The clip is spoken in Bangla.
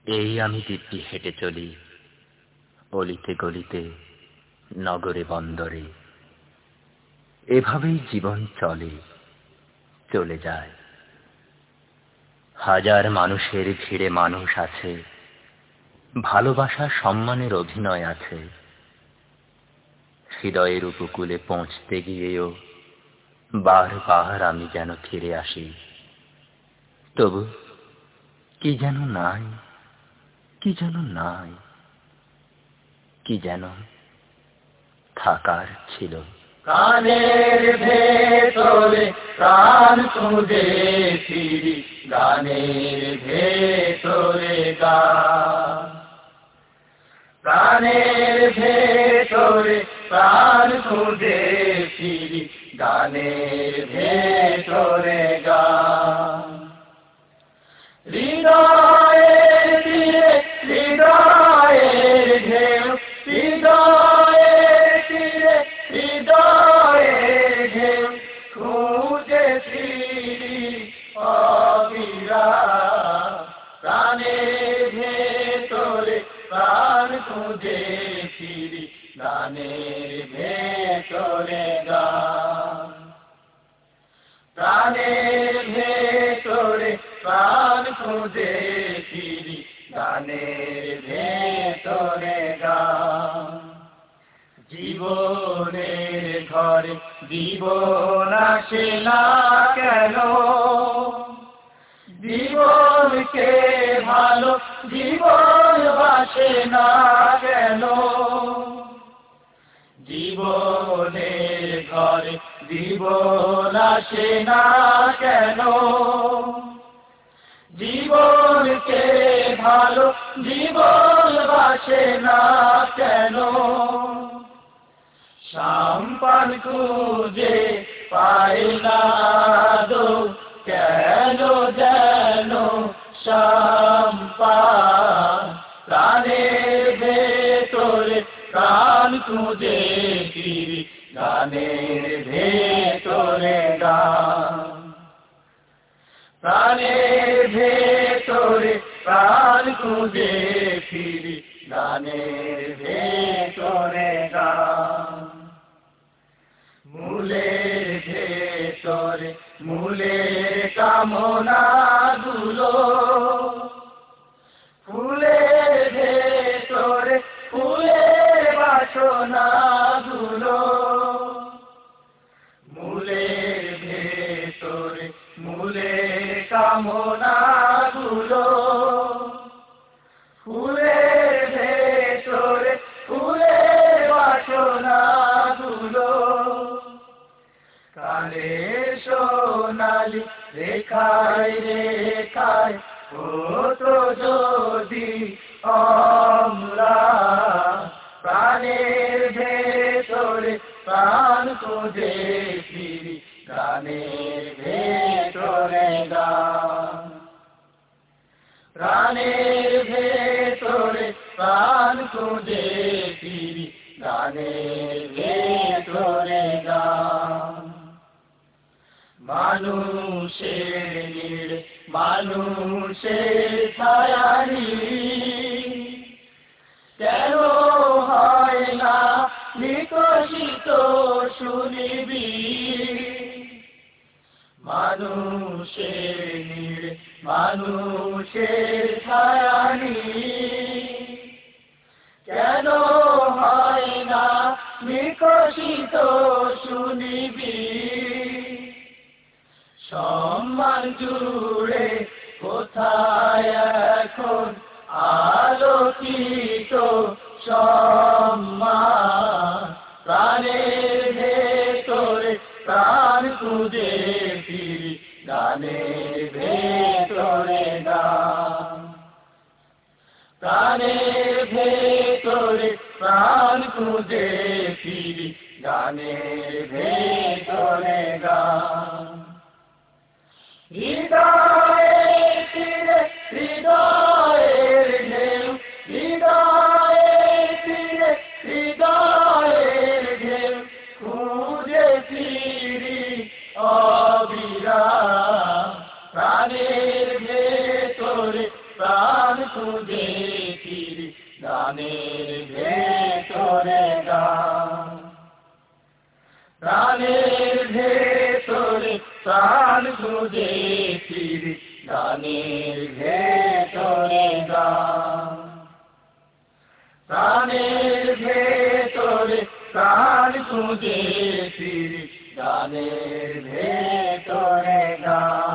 এই আমি দিব্যি হেঁটে চলি অলিতে গলিতে নগরে বন্দরে, এভাবেই জীবন চলে চলে যায়। হাজার মানুষের ভিড়ে মানুষ আছে, ভালোবাসা সম্মানের অভিনয় আছে। হৃদয়ের উপকূলে পৌঁছতে গিয়েও বারবার আমি যেন ফিরে আসি, তবু কি যেন নাই, কি যেন নাই, কি যেন থাকার ছিল। গানের ভেতরে প্রাণ খুঁজে ফিরি, গানের ভেতরে গান। গানের ভেতরে প্রাণ খুঁজে ফিরি, গানের ভেতরে গান। হৃদয়ের তীরে হৃদয়ের ঢেউ, হৃদয়ের তীরে হৃদয়ের ঢেউ, খুঁজে ফিরি অবিরাম। প্রাণের ভেতরে প্রাণ খুঁজে ফিরি, গানের ভেতরে গান। প্রাণের ভেতরে প্রাণ খুঁজে ফিরি, গানের ভেতরে গান। জীবনের ঘরে জীবন আসে না কেন, জীবনকে ভালো জীবন বাসে না কেন। জীবনের ঘরে জীবন আসে না কেন, জীবনকে ভালো জীবন বাসে না কেন। সম্পান খুঁজে পাই না দো, কেন যেন সম্পান। প্রাণের ভেতরে প্রাণ খুঁজে ফিরি, গানের ভেতরে গান। প্রাণের ভেতরে প্রাণ খুঁজে ফিরি, গানের ভেতরে গান। মূলের ভেতরে মূলের কামনা গুলো, ফুলের ভেতরে ফুলের বাসনা গুলো। মূলের ভেতরে মূলের কামনা গুলো, ফুলের ভেতরে ফুলের বাসনা গুলো। কালে সোনালি রেখায় রেখায় হতো যদি অম্লান। প্রাণের ভেতরে প্রাণ খুঁজে ফিরি, গানের ভেতরে গান। প্রাণের ভেতরে প্রাণ খুঁজে ফিরি, গানের ভেতরে গান। মানুষের নীড় মানুষের ছায়ারি, কেন হয় না বিকশিত শুনিবি। মানুষের নীড় মানুষের ছায়ারি, কেন হয় না বিকশিত শুনিবি। সম্মান জুড়ে কোথায় এখন আলোকিত সম্মান। প্রাণের ভেতরে প্রাণ খুঁজে ফিরি, গানের ভেতরে গান। প্রাণের ভেতরে প্রাণ খুঁজে ফিরি, গানের ভেতরে গান। হৃদয়ের তীরে হৃদয়ের ঢেউ, হৃদয়ের তীরে হৃদয়ের ঢেউ, খুঁজে ফিরি অবিরাম। প্রাণের ভেতরে প্রাণ খুঁজে ফিরি গানের ভেতরে গান প্রাণের ভেতরে প্রাণ খুঁজে ফিরি গানের ভেতরে গান প্রাণের ভেতরে প্রাণ খুঁজে ফিরি গানের ভেতরে গান